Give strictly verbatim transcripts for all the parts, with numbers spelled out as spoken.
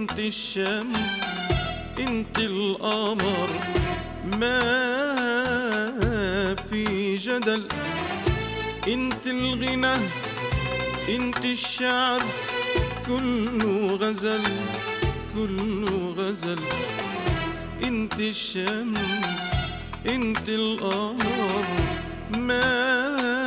انت الشمس انت القمر ما في جدل، انت الغنى انت الشعر كله غزل كله غزل، انت الشمس انت القمر ما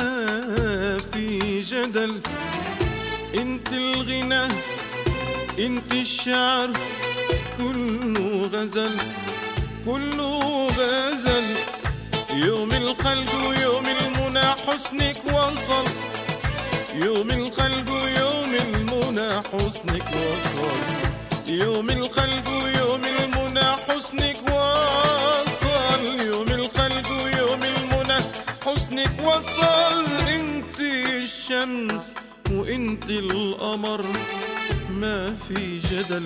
في جدل، انت الغنى انت الشعر كله غزل كله غزل. يوم الخلق ويوم المنى حسنك وصل، يوم الخلق ويوم المنى حسنك وصل، يوم الخلق ويوم المنى حسنك وصل، يوم الخلق ويوم المنى حسنك وصل. انت الشمس وانت القمر ما في جدل.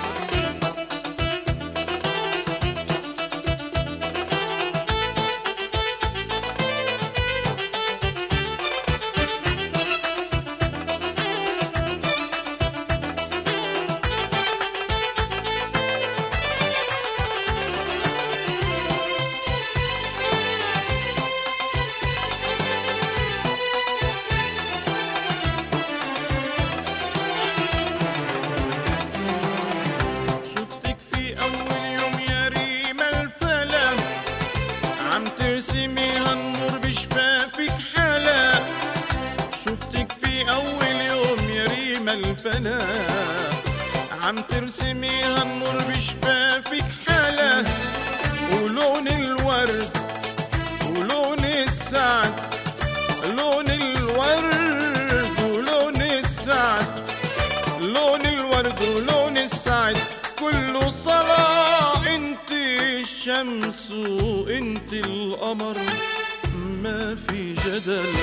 ترسمي هالنور بشفافك حلا، شفتك في أول يوم يا ريم الفلا، عم ترسمي هالنور بشفافك حلا، ولون الورد ولون السعد، لون الورد ولون السعد، لون الورد ولون السعد كله صلاة. انت الشمس وانت القمر ما في جدل.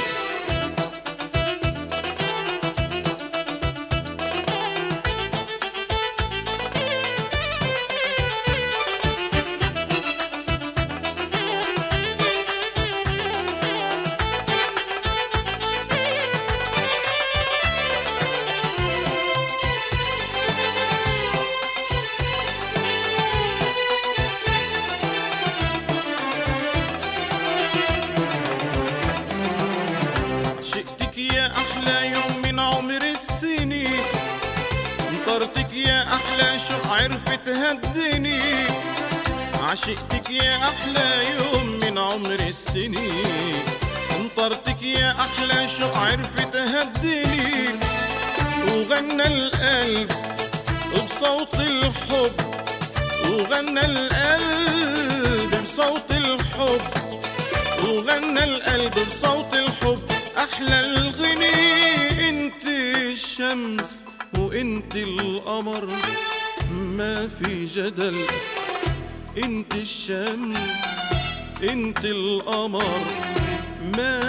عشقتك يا أحلى يوم من عمر السنين، انطرتك يا أحلى شوق عرفت هدني، عشقتك يا أحلى يوم من عمر السنين، انطرتك يا أحلى شوق عرفت هدني، وغنى القلب بصوت الحب، وغنى القلب بصوت الحب، وغنى القلب بصوت الحب أحلى الغني. انت الشمس وانت القمر ما في جدل، انت الشمس انت القمر ما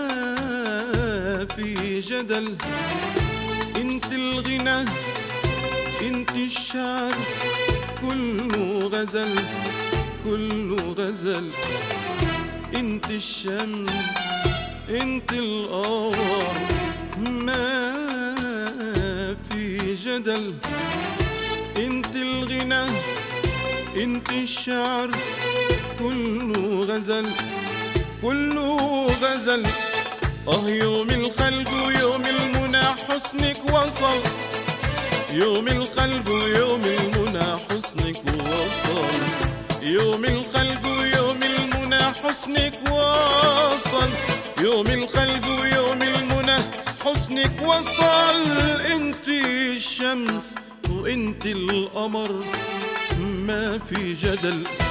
في جدل، انت الغنى انت الشعر كله غزل كله غزل، انت الشمس انت القمر ما في جدل، انت الغنى انت الشعر كله غزل كله غزل. اه يوم الخلق ويوم المنى حسنك وصل، يوم الخلق ويوم المنى حسنك وصل، يوم الخلق ويوم المنى حسنك وصل، يوم الخلق ويوم المنى حسنك وصل. انت الشمس وانت القمر ما في جدل.